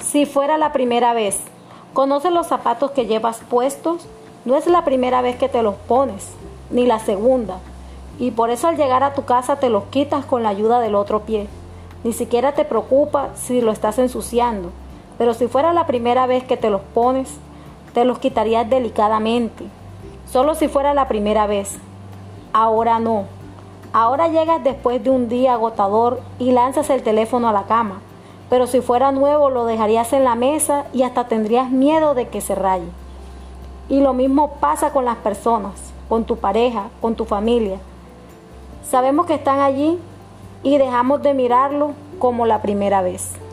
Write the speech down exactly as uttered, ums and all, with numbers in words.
Si fuera la primera vez, ¿conoces los zapatos que llevas puestos? No es la primera vez que te los pones, ni la segunda. Y por eso al llegar a tu casa te los quitas con la ayuda del otro pie. Ni siquiera te preocupa si lo estás ensuciando. Pero si fuera la primera vez que te los pones, te los quitarías delicadamente. Solo si fuera la primera vez. Ahora no. Ahora llegas después de un día agotador y lanzas el teléfono a la cama. Pero si fuera nuevo lo dejarías en la mesa y hasta tendrías miedo de que se raye. Y lo mismo pasa con las personas, con tu pareja, con tu familia. Sabemos que están allí y dejamos de mirarlo como la primera vez.